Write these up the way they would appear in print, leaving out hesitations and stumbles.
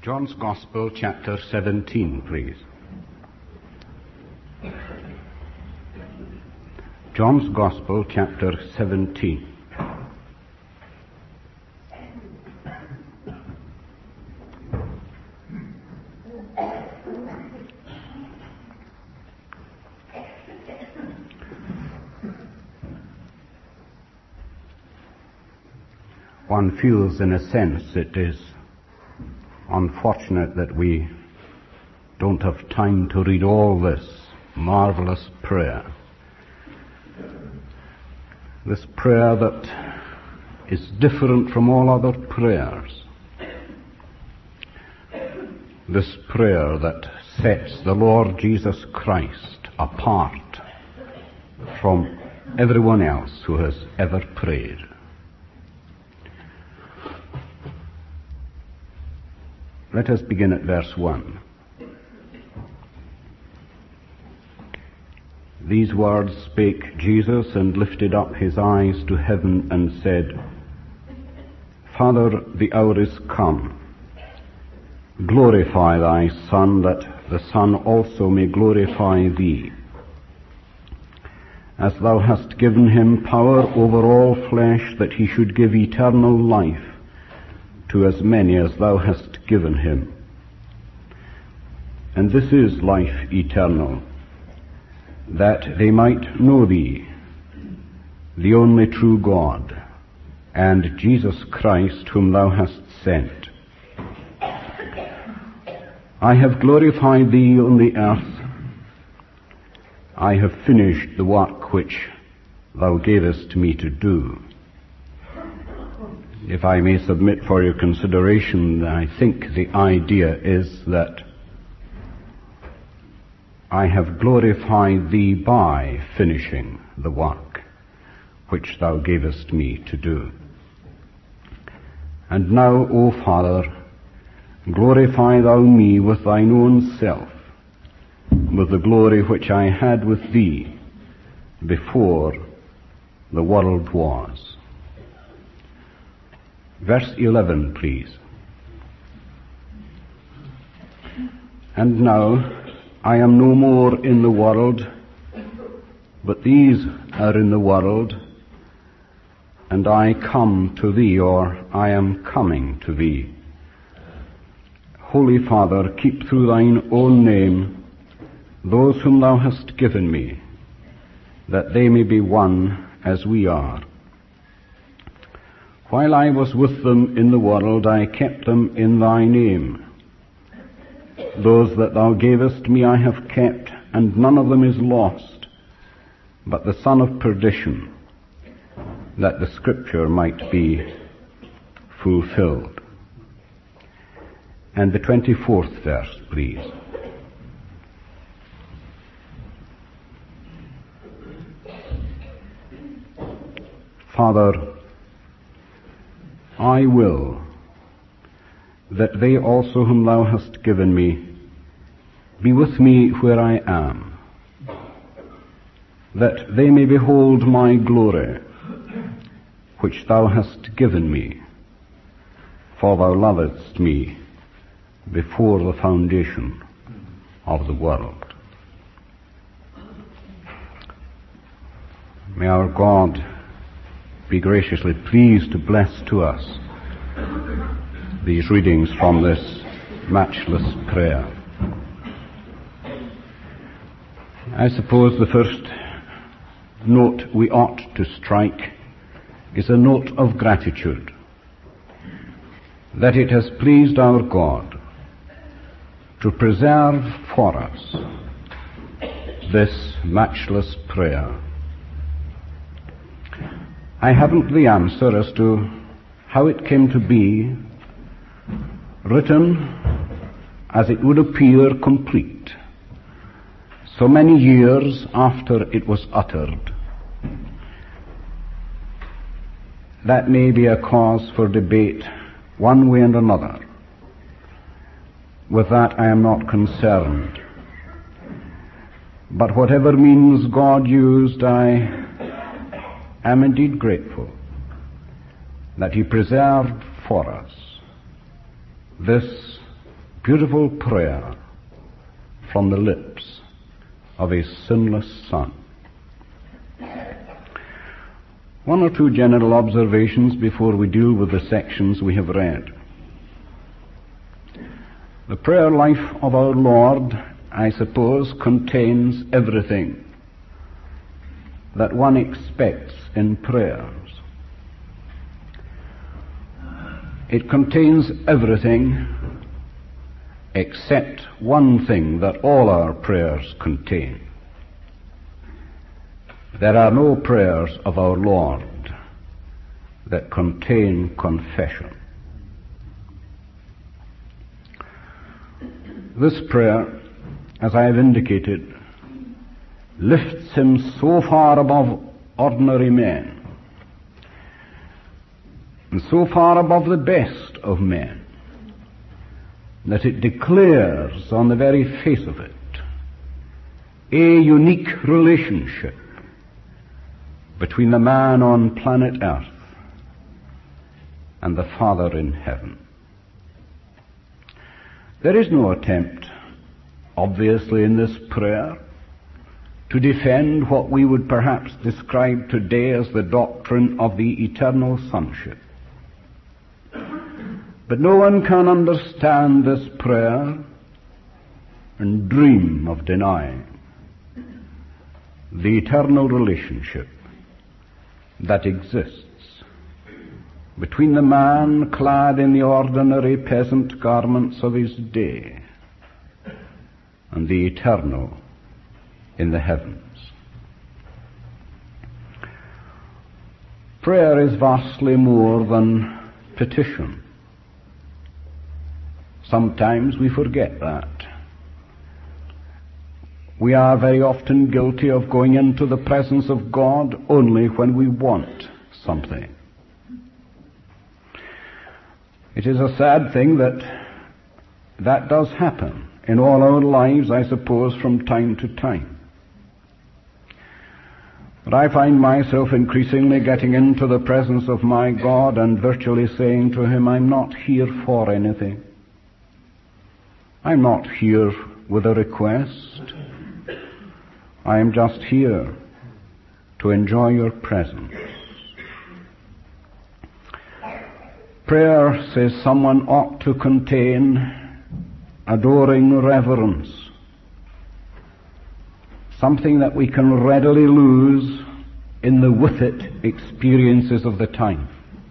John's Gospel, chapter 17, please. John's Gospel, chapter 17. One feels, in a sense, it is unfortunate that we don't have time to read all this marvelous prayer. This prayer that is different from all other prayers. This prayer that sets the Lord Jesus Christ apart from everyone else who has ever prayed. Let us begin at verse 1. These words spake Jesus, and lifted up his eyes to heaven, and said, Father, the hour is come. Glorify thy Son, that the Son also may glorify thee, as thou hast given him power over all flesh, that he should give eternal life to as many as thou hast given him. And this is life eternal, that they might know thee, the only true God, and Jesus Christ, whom thou hast sent. I have glorified thee on the earth. I have finished the work which thou gavest me to do. If I may submit for your consideration, I think the idea is that I have glorified thee by finishing the work which thou gavest me to do. And now, O Father, glorify thou me with thine own self, with the glory which I had with thee before the world was. Verse 11, please. And now I am no more in the world, but these are in the world, and I come to thee, or I am coming to thee. Holy Father, keep through thine own name those whom thou hast given me, that they may be one as we are. While I was with them in the world, I kept them in thy name. Those that thou gavest me I have kept, and none of them is lost, but the son of perdition, that the scripture might be fulfilled. And the 24th verse, please. Father, I will that they also whom thou hast given me be with me where I am, that they may behold my glory, which thou hast given me, for thou lovedst me before the foundation of the world. May our God be graciously pleased to bless to us these readings from this matchless prayer. I suppose the first note we ought to strike is a note of gratitude, that it has pleased our God to preserve for us this matchless prayer. I haven't the answer as to how it came to be written as it would appear complete so many years after it was uttered. That may be a cause for debate one way and another. With that I am not concerned. But whatever means God used, I am indeed grateful that he preserved for us this beautiful prayer from the lips of his sinless Son. One or two general observations before we deal with the sections we have read. The prayer life of our Lord, I suppose, contains everything that one expects in prayers. It contains everything except one thing that all our prayers contain. There are no prayers of our Lord that contain confession. This prayer, as I have indicated, lifts him so far above ordinary men, and so far above the best of men, that it declares on the very face of it a unique relationship between the man on planet Earth and the Father in heaven. There is no attempt, obviously, in this prayer to defend what we would perhaps describe today as the doctrine of the eternal sonship. But no one can understand this prayer and dream of denying the eternal relationship that exists between the man clad in the ordinary peasant garments of his day and the eternal in the heavens. Prayer is vastly more than petition. Sometimes we forget that. We are very often guilty of going into the presence of God only when we want something. It is a sad thing that does happen in all our lives, I suppose, from time to time. But I find myself increasingly getting into the presence of my God and virtually saying to him, I'm not here for anything. I'm not here with a request. I am just here to enjoy your presence. Prayer, says someone, ought to contain adoring reverence, something that we can readily lose in the with it experiences of the time.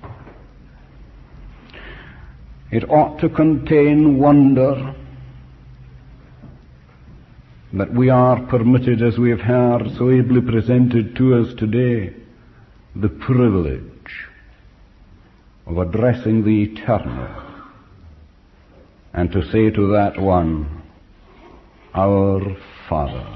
It ought to contain wonder that we are permitted, as we have heard so ably presented to us today, the privilege of addressing the eternal and to say to that one, Our Father.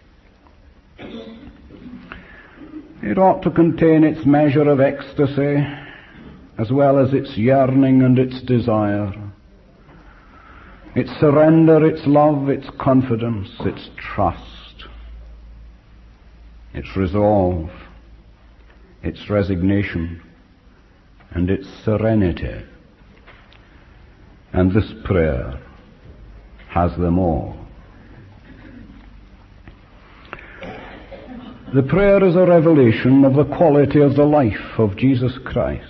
It ought to contain its measure of ecstasy as well as its yearning and its desire, its surrender, its love, its confidence, its trust, its resolve, its resignation, and its serenity. And this prayer has them all. The prayer is a revelation of the quality of the life of Jesus Christ.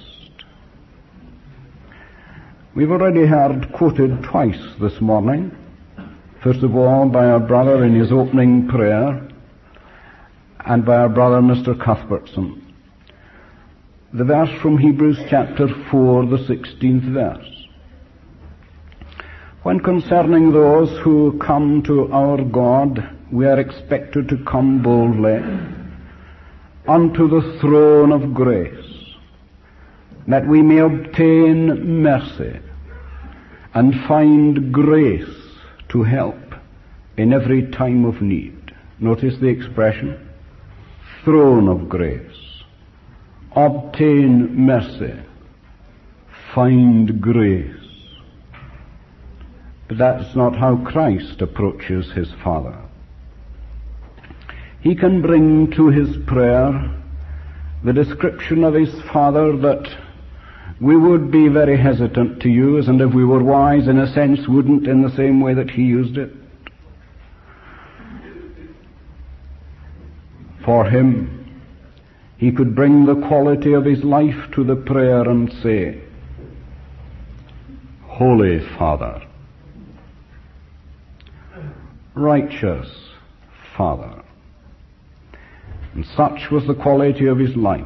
We've already heard quoted twice this morning, first of all by our brother in his opening prayer, and by our brother Mr. Cuthbertson, the verse from Hebrews chapter 4, the 16th verse. When concerning those who come to our God, we are expected to come boldly unto the throne of grace, that we may obtain mercy and find grace to help in every time of need. Notice the expression, throne of grace. Obtain mercy, find grace. But that's not how Christ approaches his Father. He can bring to his prayer the description of his Father that we would be very hesitant to use, and if we were wise, in a sense, wouldn't in the same way that he used it. For him, he could bring the quality of his life to the prayer and say, Holy Father, righteous Father. And such was the quality of his life,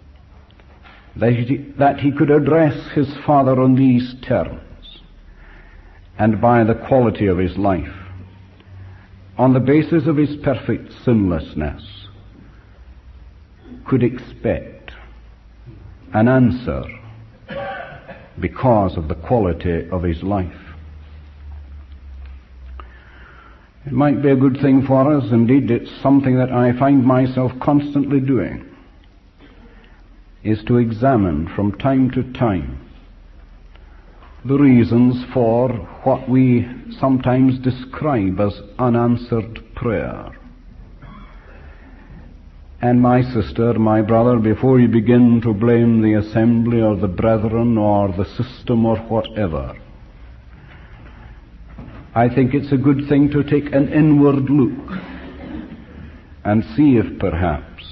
that he could address his Father on these terms, and by the quality of his life, on the basis of his perfect sinlessness, could expect an answer because of the quality of his life. It might be a good thing for us, indeed it's something that I find myself constantly doing, is to examine from time to time the reasons for what we sometimes describe as unanswered prayer. And my sister, my brother, before you begin to blame the assembly or the brethren or the system or whatever, I think it's a good thing to take an inward look and see if perhaps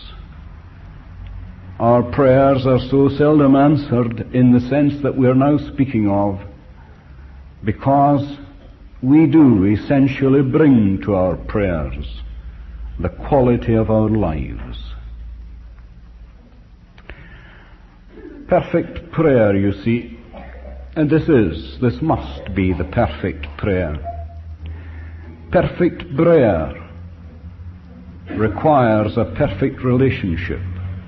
our prayers are so seldom answered in the sense that we are now speaking of, because we do essentially bring to our prayers the quality of our lives. Perfect prayer, you see, and this must be the perfect prayer. Perfect prayer requires a perfect relationship.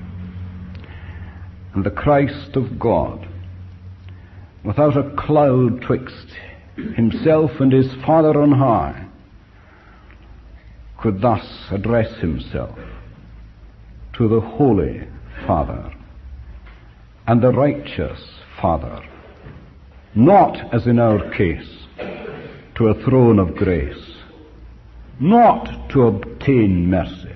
And the Christ of God, without a cloud twixt himself and his Father on high, could thus address himself to the Holy Father and the righteous Father, not, as in our case, to a throne of grace, not to obtain mercy,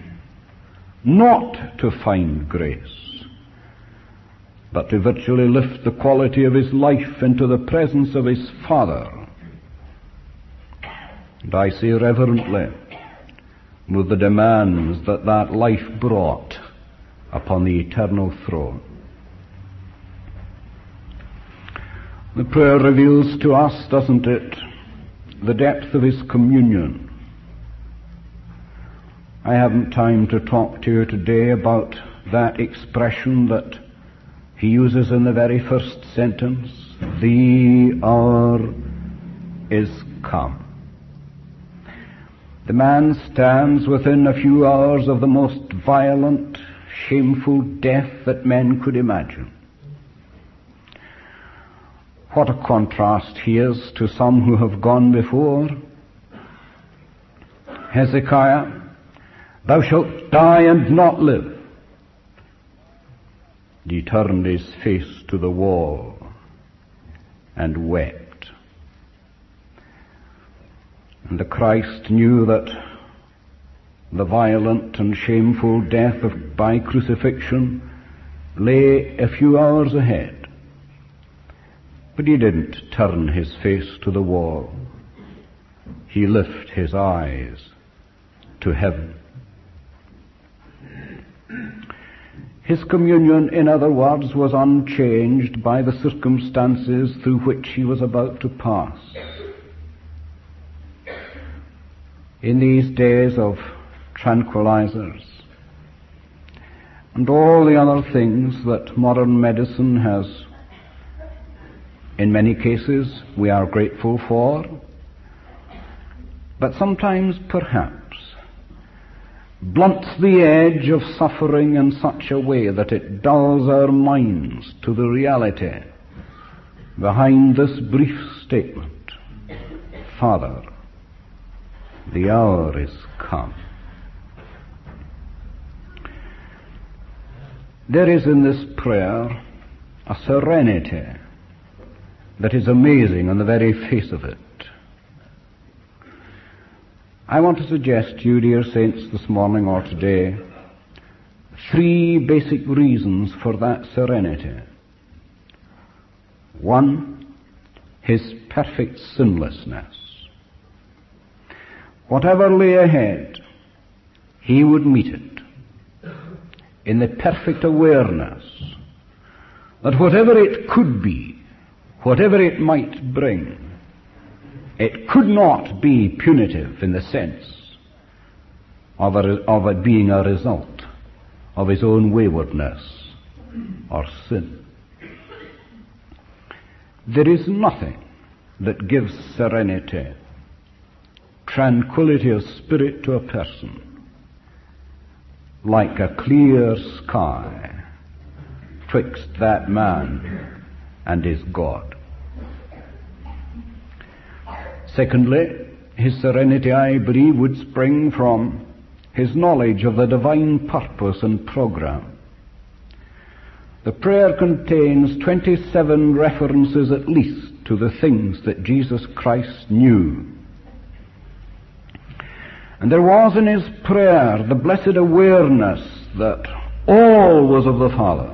not to find grace, but to virtually lift the quality of his life into the presence of his Father. And I say reverently, with the demands that that life brought upon the eternal throne. The prayer reveals to us, doesn't it, the depth of his communion. I haven't time to talk to you today about that expression that he uses in the very first sentence, the hour is come. The man stands within a few hours of the most violent, shameful death that men could imagine. What a contrast he is to some who have gone before. Hezekiah, thou shalt die and not live. He turned his face to the wall and wept. And the Christ knew that the violent and shameful death by crucifixion lay a few hours ahead. But he didn't turn his face to the wall. He lifted his eyes to heaven. His communion, in other words, was unchanged by the circumstances through which he was about to pass. In these days of tranquilizers and all the other things that modern medicine has, in many cases, we are grateful for, but sometimes perhaps blunts the edge of suffering in such a way that it dulls our minds to the reality behind this brief statement, Father, the hour is come. There is in this prayer a serenity that is amazing on the very face of it. I want to suggest to you, dear saints, this morning or today, 3 basic reasons for that serenity. One, his perfect sinlessness. Whatever lay ahead, he would meet it in the perfect awareness that whatever it could be, whatever it might bring, it could not be punitive in the sense of it being a result of his own waywardness or sin. There is nothing that gives serenity, tranquility of spirit to a person like a clear sky twixt that man and his God. Secondly, his serenity, I believe, would spring from his knowledge of the divine purpose and program. The prayer contains 27 references at least to the things that Jesus Christ knew. And there was in his prayer the blessed awareness that all was of the Father,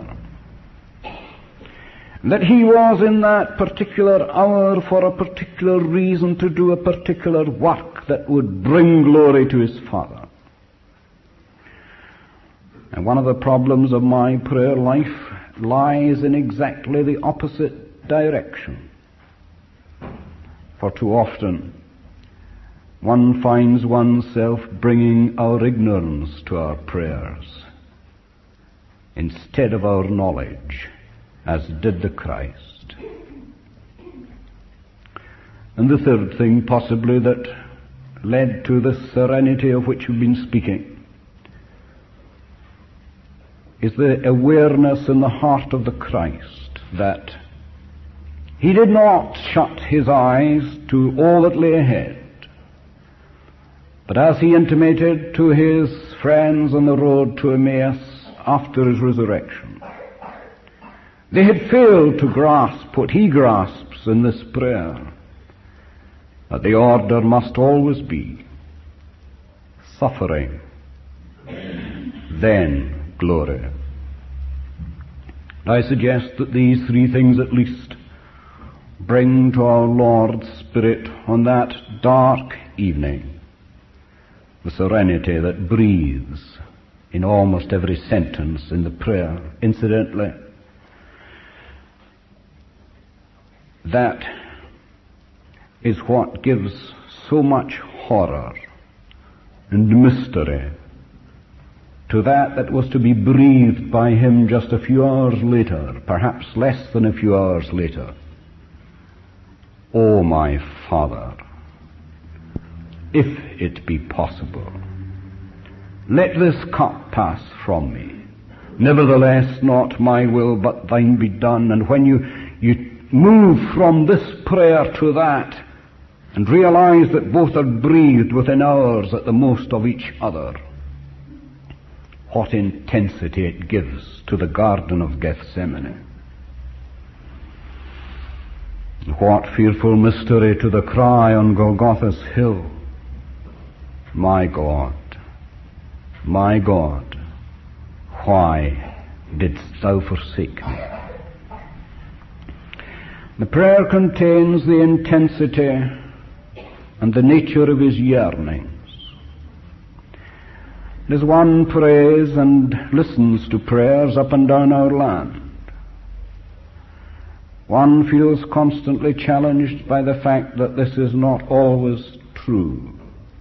that he was in that particular hour for a particular reason to do a particular work that would bring glory to his Father. And one of the problems of my prayer life lies in exactly the opposite direction. For too often, one finds oneself bringing our ignorance to our prayers instead of our knowledge, as did the Christ. And the third thing possibly that led to the serenity of which we've been speaking is the awareness in the heart of the Christ that he did not shut his eyes to all that lay ahead, but as he intimated to his friends on the road to Emmaus after his resurrection, they had failed to grasp what he grasps in this prayer, that the order must always be suffering, then glory. I suggest that these three things at least bring to our Lord's Spirit on that dark evening the serenity that breathes in almost every sentence in the prayer. Incidentally, that is what gives so much horror and mystery to that was to be breathed by him just a few hours later, perhaps less than a few hours later. O my Father, if it be possible, let this cup pass from me. Nevertheless, not my will, but thine be done. And when you move from this prayer to that, and realize that both are breathed within hours at the most of each other, what intensity it gives to the Garden of Gethsemane. What fearful mystery to the cry on Golgotha's hill, my God, why didst thou forsake me? The prayer contains the intensity and the nature of his yearnings. As one prays and listens to prayers up and down our land, one feels constantly challenged by the fact that this is not always true.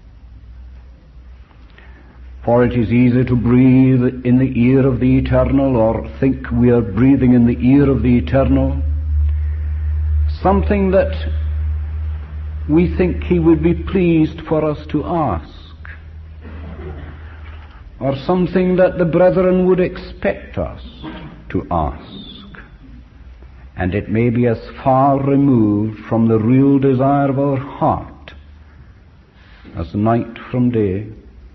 For it is easy to breathe in the ear of the Eternal, or think we are breathing in the ear of the Eternal, something that we think he would be pleased for us to ask, or something that the brethren would expect us to ask. And it may be as far removed from the real desire of our heart as night from day.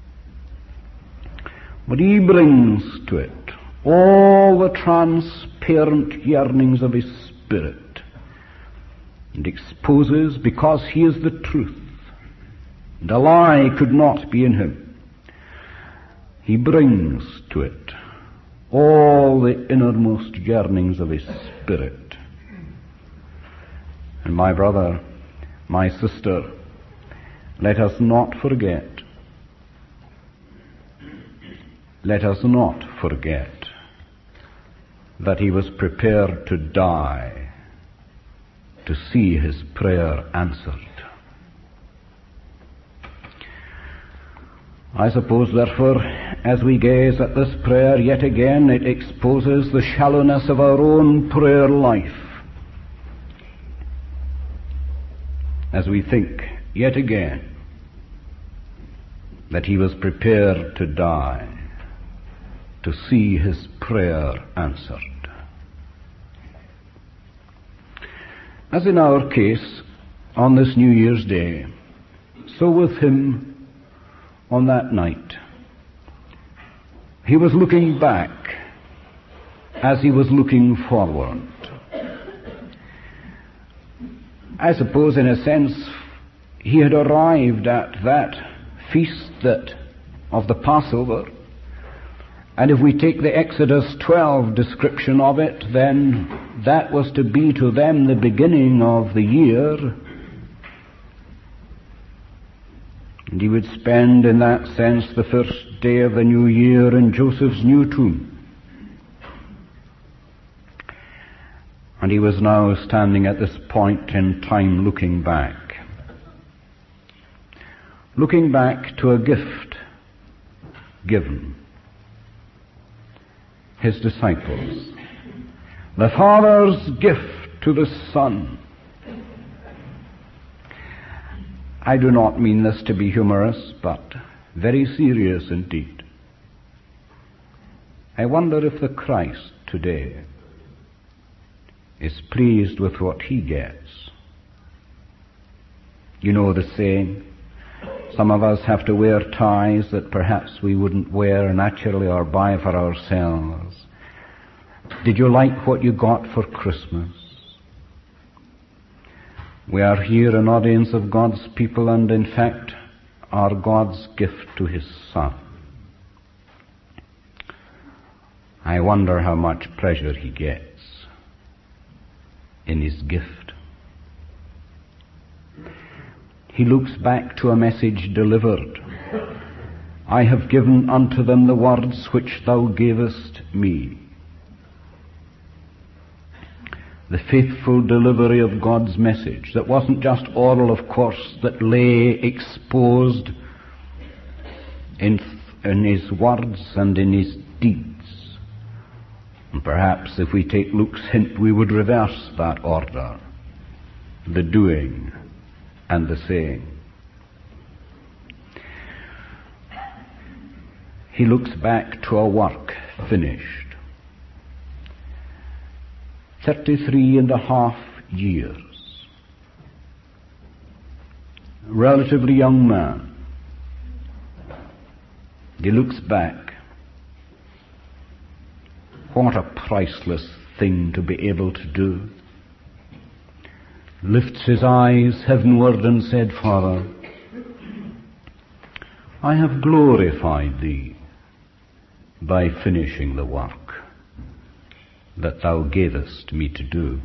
But he brings to it all the transparent yearnings of his spirit, and exposes, because he is the truth, and a lie could not be in him, he brings to it all the innermost yearnings of his spirit. And my brother, my sister, let us not forget that he was prepared to die to see his prayer answered. I suppose, therefore, as we gaze at this prayer yet again, it exposes the shallowness of our own prayer life. As we think yet again that he was prepared to die to see his prayer answered. As in our case, on this New Year's Day, so with him on that night. He was looking back as he was looking forward. I suppose, in a sense, he had arrived at that feast of the Passover, and if we take the Exodus 12 description of it, then that was to be to them the beginning of the year. And he would spend, in that sense, the first day of the new year in Joseph's new tomb. And he was now standing at this point in time looking back. Looking back to a gift given his disciples. The Father's gift to the Son. I do not mean this to be humorous, but very serious indeed. I wonder if the Christ today is pleased with what he gets. You know the saying, some of us have to wear ties that perhaps we wouldn't wear naturally or buy for ourselves. Did you like what you got for Christmas? We are here an audience of God's people, and in fact are God's gift to his Son. I wonder how much pleasure he gets in his gift. He looks back to a message delivered. I have given unto them the words which thou gavest me. The faithful delivery of God's message that wasn't just oral, of course, that lay exposed in his words and in his deeds. And perhaps if we take Luke's hint, we would reverse that order, the doing and the saying. He looks back to a work finished. 33.5 years. Relatively young man. He looks back. What a priceless thing to be able to do. Lifts his eyes heavenward and said, Father, I have glorified thee by finishing the work that thou gavest me to do.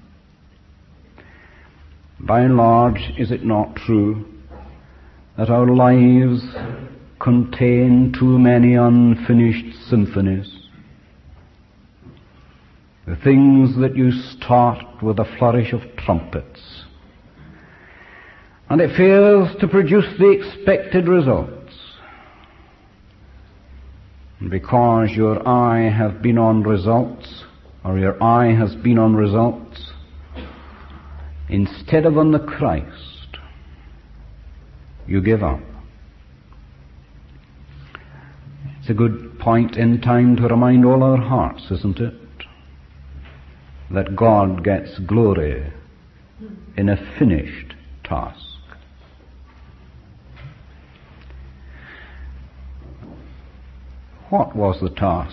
By and large, is it not true that our lives contain too many unfinished symphonies? The things that you start with a flourish of trumpets, and it fails to produce the expected results. And because your eye have been on results, or your eye has been on results, instead of on the Christ, you give up. It's a good point in time to remind all our hearts, isn't it? That God gets glory in a finished task. What was the task?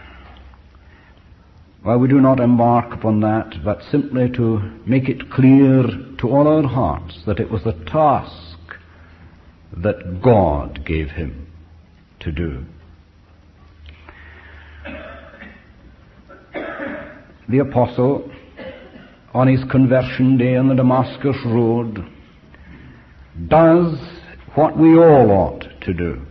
Well, we do not embark upon that, but simply to make it clear to all our hearts that it was a task that God gave him to do. The apostle on his conversion day on the Damascus road, does what we all ought to do.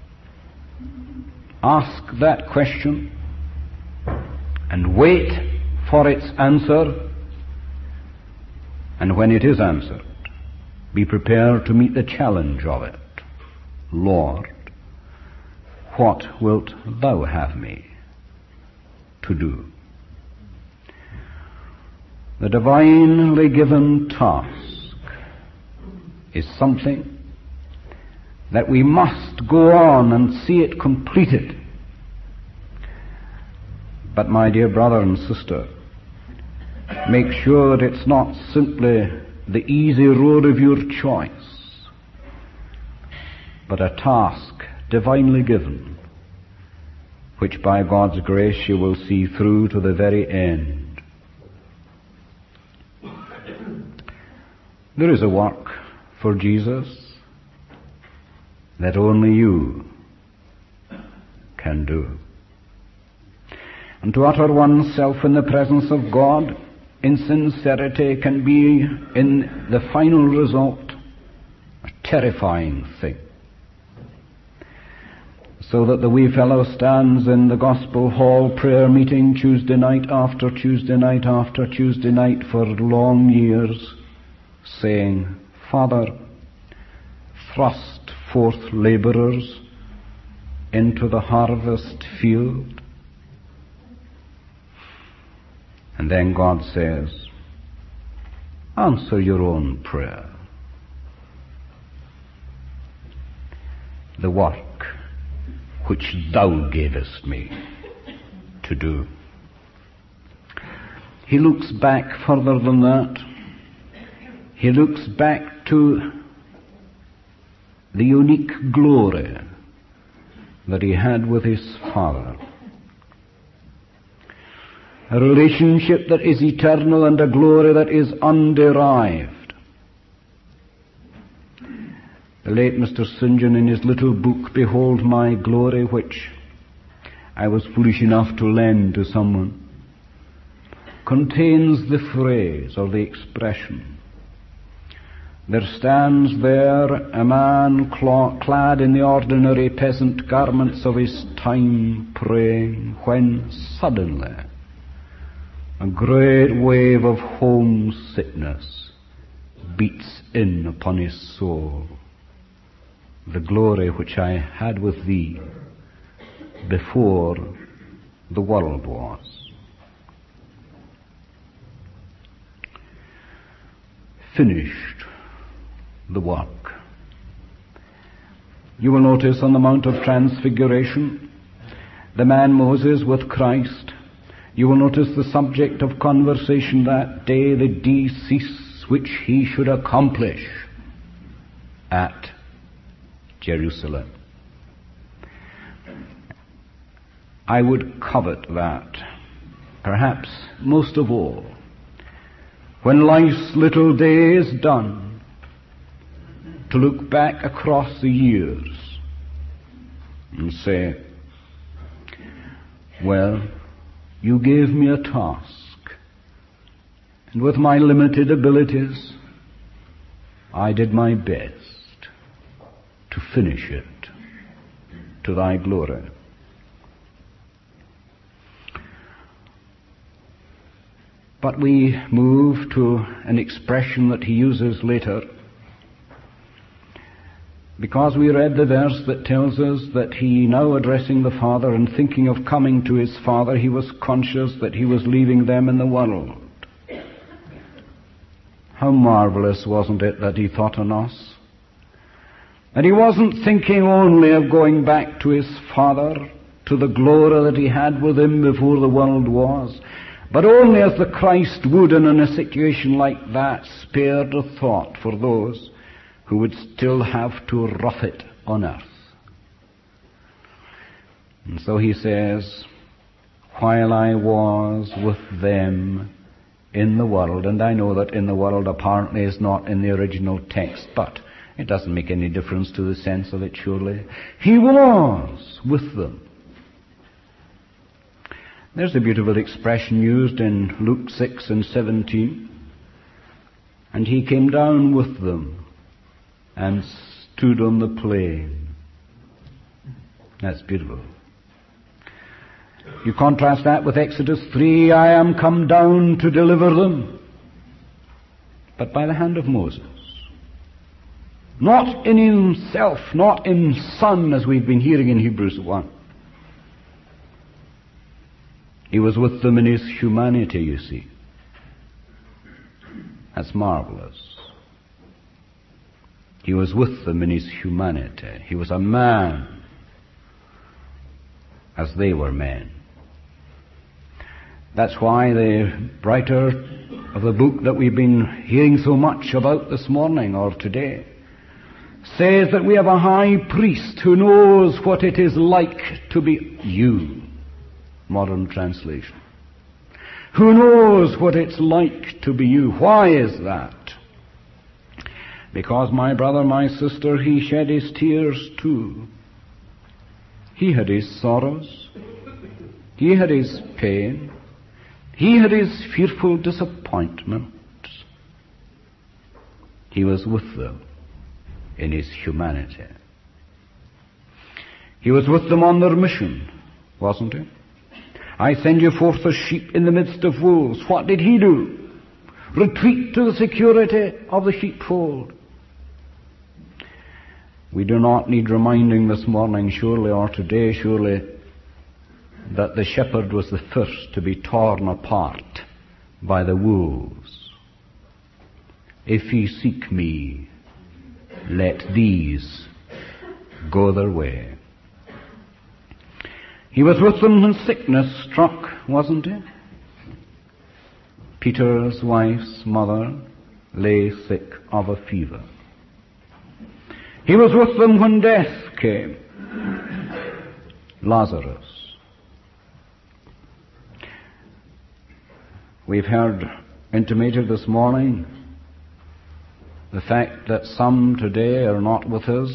Ask that question and wait for its answer, and when it is answered, be prepared to meet the challenge of it. Lord, what wilt thou have me to do? The divinely given task is something that we must go on and see it completed. But my dear brother and sister, make sure that it's not simply the easy road of your choice, but a task divinely given, which by God's grace you will see through to the very end. There is a work for Jesus that only you can do. And to utter oneself in the presence of God in sincerity can be, in the final result, a terrifying thing. So that the wee fellow stands in the gospel hall prayer meeting Tuesday night after Tuesday night after Tuesday night for long years, saying, Father, thrust forth laborers into the harvest field. And then God says, answer your own prayer. The work which thou gavest me to do. He looks back further than that. He looks back to the unique glory that he had with his Father. A relationship that is eternal and a glory that is underived. The late Mr. St. John, in his little book, Behold My Glory, which I was foolish enough to lend to someone, contains the phrase or the expression, there stands there a man clad in the ordinary peasant garments of his time, praying, when suddenly a great wave of homesickness beats in upon his soul. The glory which I had with thee before the world was. Finished the work. You will notice on the Mount of Transfiguration, the man Moses with Christ. You will notice the subject of conversation that day, the decease which he should accomplish at Jerusalem. I would covet that, perhaps most of all, when life's little day is done, to look back across the years and say, well, you gave me a task, and with my limited abilities, I did my best to finish it to thy glory. But we move to an expression that he uses later, because we read the verse that tells us that he, now addressing the Father and thinking of coming to his Father, he was conscious that he was leaving them in the world. How marvelous, wasn't it, that he thought on us? And he wasn't thinking only of going back to his Father, to the glory that he had with him before the world was, but only as the Christ would, in a situation like that, spared a thought for those who would still have to rough it on earth. And so he says, while I was with them in the world, and I know that in the world apparently is not in the original text, but it doesn't make any difference to the sense of it, surely. He was with them. There's a beautiful expression used in Luke 6 and 17. And he came down with them and stood on the plain. That's beautiful. You contrast that with Exodus 3, I am come down to deliver them. But by the hand of Moses. Not in himself, not in Son, as we've been hearing in Hebrews 1. He was with them in his humanity, you see. That's marvelous. He was with them in his humanity. He was a man, as they were men. That's why the writer of the book that we've been hearing so much about this morning or today says that we have a high priest who knows what it is like to be you. Modern translation. Who knows what it's like to be you. Why is that? Because, my brother, my sister, he shed his tears too. He had his sorrows. He had his pain. He had his fearful disappointments. He was with them in his humanity. He was with them on their mission, wasn't he? I send you forth as sheep in the midst of wolves. What did he do? Retreat to the security of the sheepfold. We do not need reminding this morning, surely, or today, surely, that the shepherd was the first to be torn apart by the wolves. If ye seek me, let these go their way. He was with them when sickness struck, wasn't he? Peter's wife's mother lay sick of a fever. He was with them when death came. Lazarus. We've heard intimated this morning the fact that some today are not with us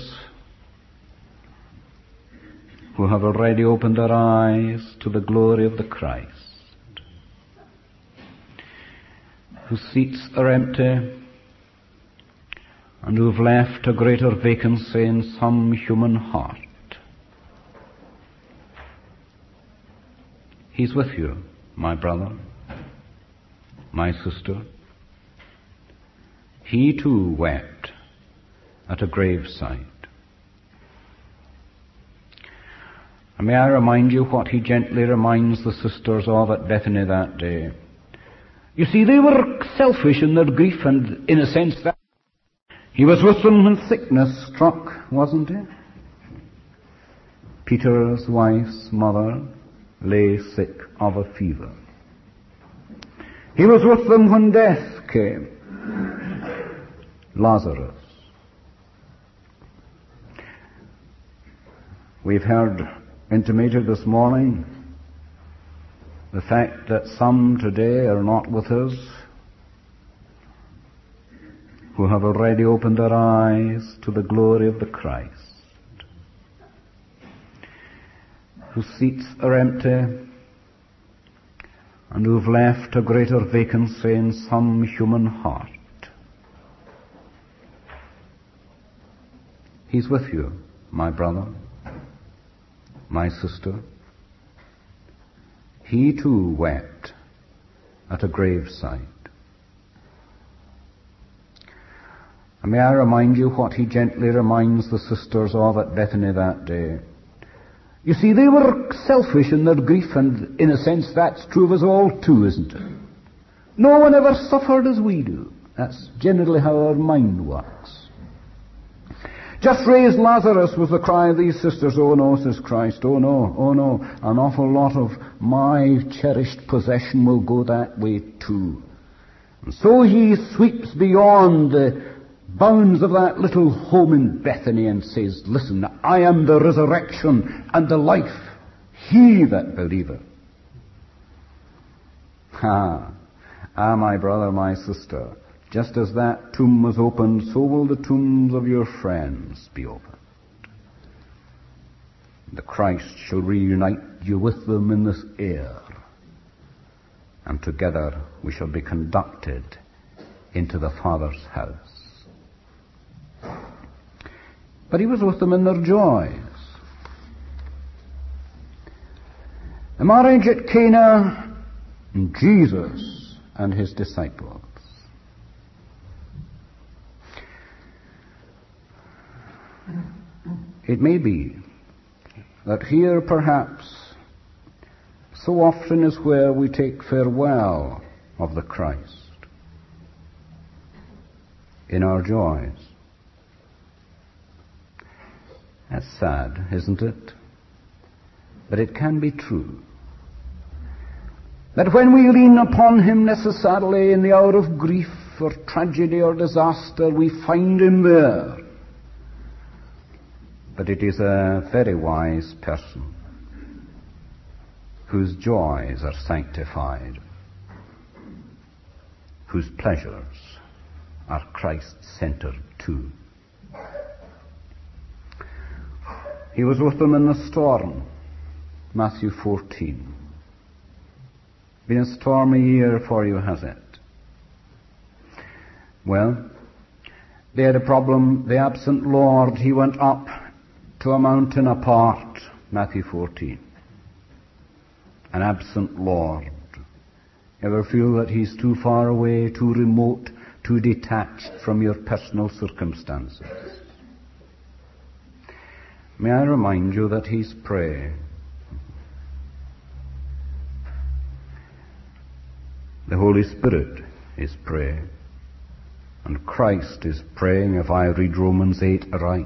who have already opened their eyes to the glory of the Christ, whose seats are empty and who have left a greater vacancy in some human heart. He's with you, my brother, my sister. He too wept at a graveside. And may I remind you what he gently reminds the sisters of at Bethany that day. You see, they were selfish in their grief, and in a sense that he was with them when sickness struck, wasn't he? Peter's wife's mother lay sick of a fever. He was with them when death came. Lazarus. We've heard intimated this morning the fact that some today are not with us who have already opened their eyes to the glory of the Christ, whose seats are empty and who have left a greater vacancy in some human heart. He's with you, my brother, my sister. He too wept at a graveside. And may I remind you what he gently reminds the sisters of at Bethany that day. You see, they were selfish in their grief, and in a sense that's true of us all too, isn't it? No one ever suffered as we do. That's generally how our mind works. Just raise Lazarus was the cry of these sisters. Oh no, says Christ. Oh no, an awful lot of my cherished possession will go that way too. And so he sweeps beyond the bounds of that little home in Bethany and says, listen, I am the resurrection and the life. He that believeth. My brother, my sister, just as that tomb was opened, so will the tombs of your friends be opened. The Christ shall reunite you with them in this air, and together we shall be conducted into the Father's house. But he was with them in their joys. The marriage at Cana, Jesus and his disciples. It may be that here perhaps so often is where we take farewell of the Christ in our joys. That's sad, isn't it? But it can be true. That when we lean upon him necessarily in the hour of grief or tragedy or disaster, we find him there. But it is a very wise person whose joys are sanctified, whose pleasures are Christ-centered too. He was with them in the storm, Matthew 14. Been a stormy year for you, has it? Well, they had a problem. The absent Lord, he went up to a mountain apart, Matthew 14. An absent Lord. Ever feel that he's too far away, too remote, too detached from your personal circumstances? May I remind you that he's praying. The Holy Spirit is praying. And Christ is praying, if I read Romans 8 right.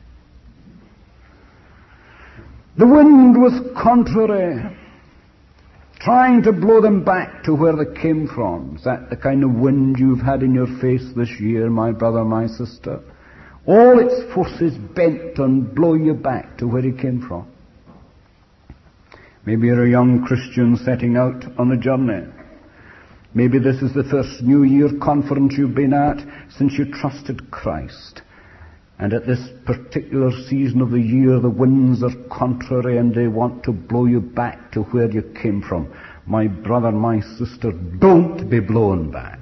The wind was contrary, trying to blow them back to where they came from. Is that the kind of wind you've had in your face this year, my brother, my sister? All its forces bent on blowing you back to where you came from. Maybe you're a young Christian setting out on a journey. Maybe this is the first New Year conference you've been at since you trusted Christ. And at this particular season of the year, the winds are contrary and they want to blow you back to where you came from. My brother, my sister, don't be blown back.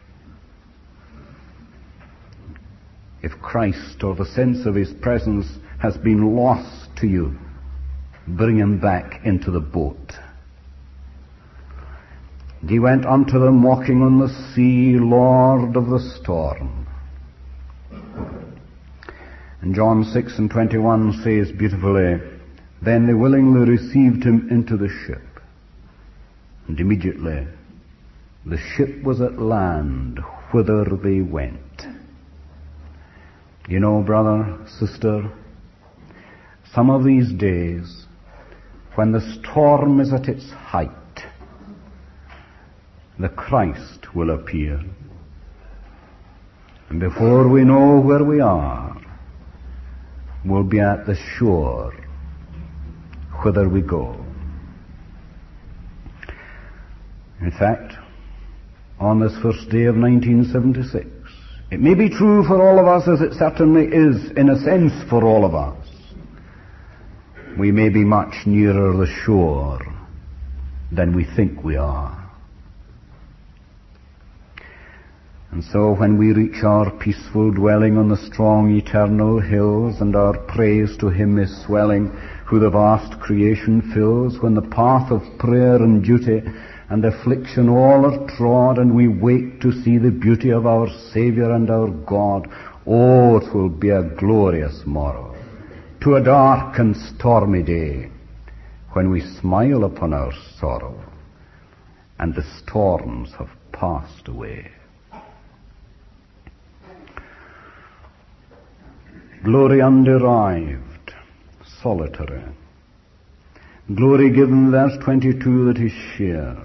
If Christ or the sense of his presence has been lost to you, bring him back into the boat. And he went unto them walking on the sea, Lord of the storm. And John 6:21 says beautifully, then they willingly received him into the ship. And immediately the ship was at land, whither they went. You know, brother, sister, some of these days, when the storm is at its height, the Christ will appear. And before we know where we are, we'll be at the shore, whither we go. In fact, on this first day of 1976, it may be true for all of us, as it certainly is, in a sense, for all of us. We may be much nearer the shore than we think we are. And so when we reach our peaceful dwelling on the strong eternal hills, and our praise to him is swelling, who the vast creation fills, when the path of prayer and duty and affliction all are trod, and we wait to see the beauty of our Saviour and our God, oh, it will be a glorious morrow, to a dark and stormy day, when we smile upon our sorrow, and the storms have passed away. Glory underived, solitary. Glory given, verse 22, that is shared.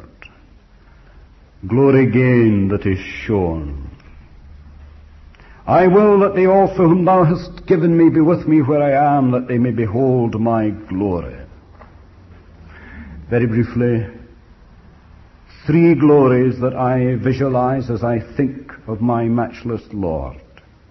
Glory gained, that is shown. I will that they also whom thou hast given me be with me where I am, that they may behold my glory. Very briefly, three glories that I visualize as I think of my matchless Lord.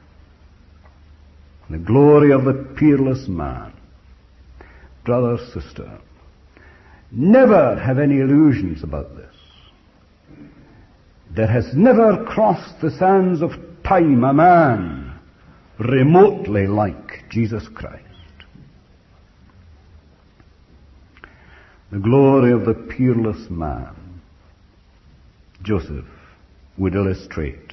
The glory of the peerless man. Brother, sister, never have any illusions about this. There has never crossed the sands of time a man remotely like Jesus Christ. The glory of the peerless man, Joseph would illustrate.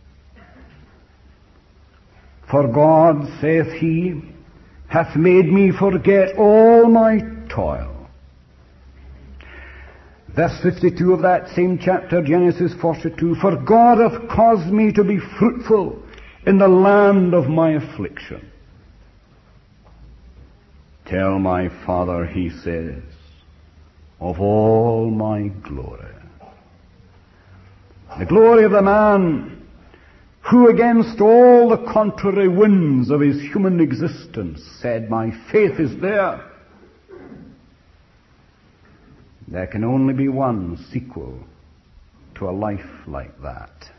For God, saith he, hath made me forget all my toil. Verse 52 of that same chapter, Genesis 42, for God hath caused me to be fruitful in the land of my affliction. Tell my father, he says, of all my glory. The glory of the man who against all the contrary winds of his human existence said, my faith is there. There can only be one sequel to a life like that.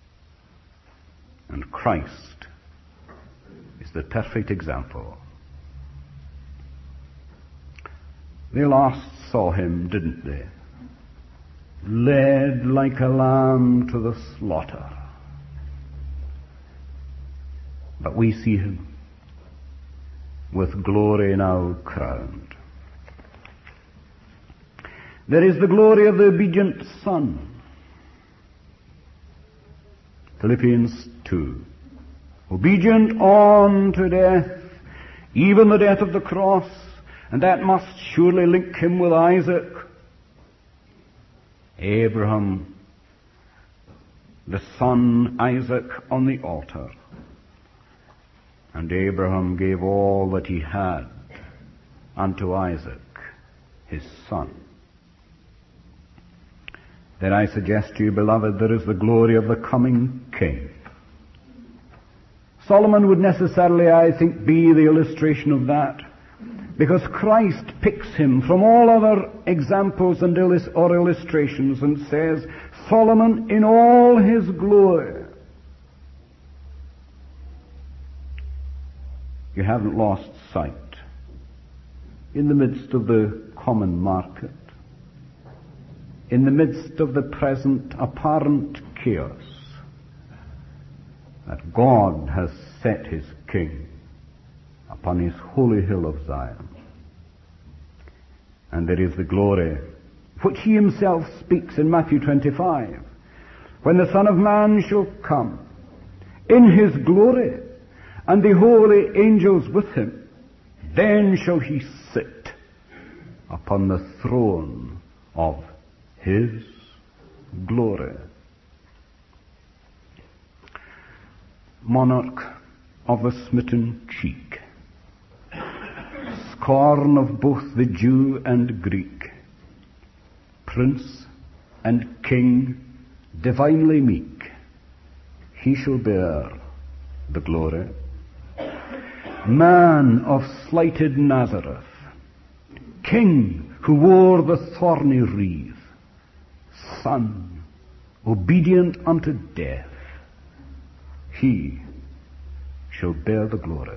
And Christ is the perfect example. They last saw him, didn't they? Led like a lamb to the slaughter. But we see him with glory now crowned. There is the glory of the obedient Son. Philippians 2. Obedient on to death, even the death of the cross, and that must surely link him with Isaac. Abraham, the son Isaac on the altar. And Abraham gave all that he had unto Isaac, his son. Then I suggest to you, beloved, there is the glory of the coming King. Solomon would necessarily, I think, be the illustration of that, because Christ picks him from all other examples and illustrations and says, Solomon in all his glory. You haven't lost sight in the midst of the common market, in the midst of the present apparent chaos, that God has set his King upon his holy hill of Zion. And there is the glory which he himself speaks in Matthew 25. When the Son of Man shall come in his glory, and the holy angels with him, then shall he sit upon the throne of his glory. Monarch of the smitten cheek, scorn of both the Jew and Greek, prince and king, divinely meek, he shall bear the glory. Man of slighted Nazareth, king who wore the thorny wreath, son, obedient unto death, he shall bear the glory.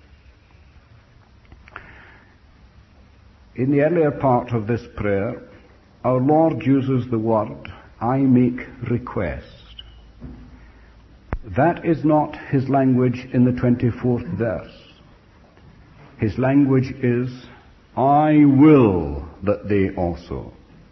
In the earlier part of this prayer, our Lord uses the word, I make request. That is not his language in the 24th verse. His language is, I will that they also.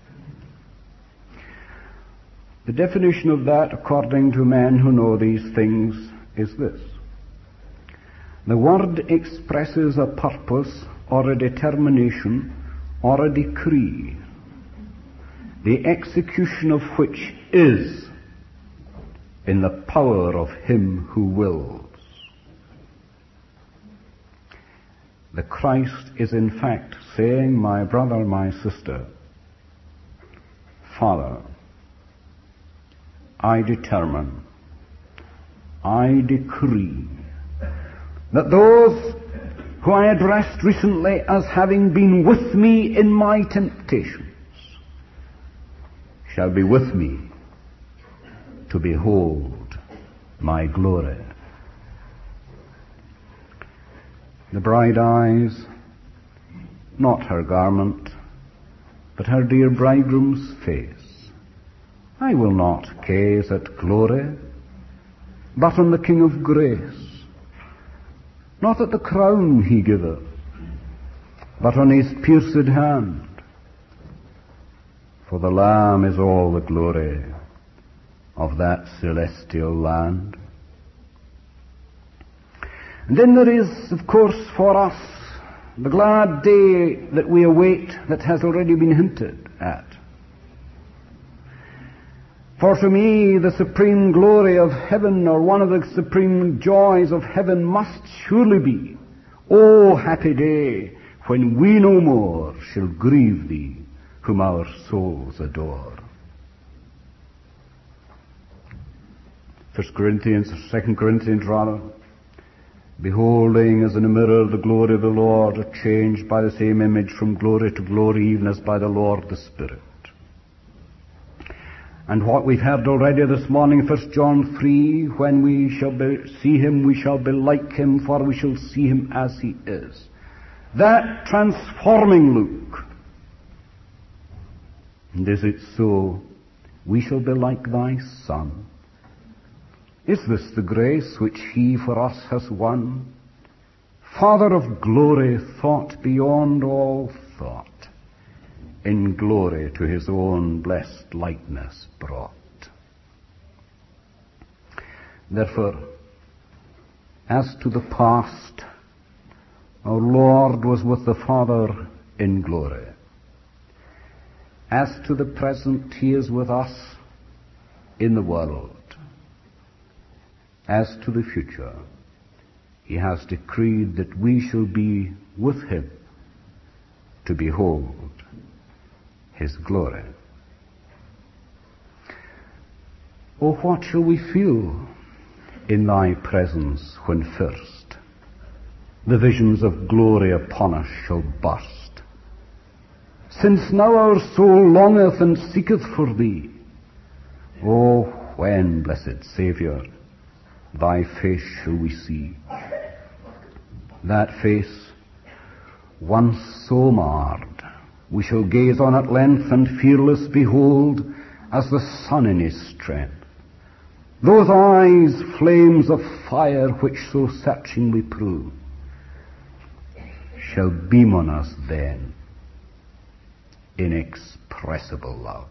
The definition of that, according to men who know these things, is this. The word expresses a purpose or a determination or a decree, the execution of which is in the power of him who wills. The Christ is in fact saying, my brother, my sister, Father, I determine, I decree that those who I addressed recently as having been with me in my temptations shall be with me to behold my glory. The bride eyes not her garment, but her dear bridegroom's face, I will not gaze at glory, but on the King of grace, not at the crown he giveth, but on his pierced hand. For the Lamb is all the glory of that celestial land. And then there is, of course, for us, the glad day that we await that has already been hinted at. For to me, the supreme glory of heaven, or one of the supreme joys of heaven, must surely be, O happy day, when we no more shall grieve thee, whom our souls adore. 1 Corinthians, or 2 Corinthians rather, beholding as in a mirror the glory of the Lord, are changed by the same image from glory to glory, even as by the Lord the Spirit. And what we've heard already this morning, 1 John 3, when we shall see him, we shall be like him, for we shall see him as he is. That transforming look. And is it so? We shall be like thy Son. Is this the grace which he for us has won? Father of glory, thought beyond all thought, in glory to his own blessed likeness brought. Therefore, as to the past, our Lord was with the Father in glory. As to the present, he is with us in the world. As to the future, he has decreed that we shall be with him to behold his glory. Oh, what shall we feel in thy presence when first the visions of glory upon us shall burst? Since now our soul longeth and seeketh for thee, oh, when, blessed Saviour, thy face shall we see? That face, once so marred, we shall gaze on at length and fearless behold as the sun in his strength. Those eyes, flames of fire which so searchingly prove, shall beam on us then inexpressible love.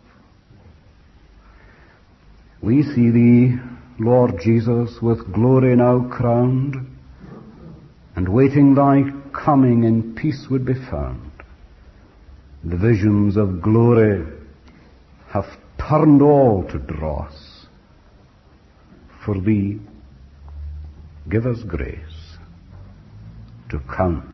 We see thee, Lord Jesus, with glory now crowned, and waiting thy coming in peace would be found. The visions of glory have turned all to dross. For thee, give us grace to count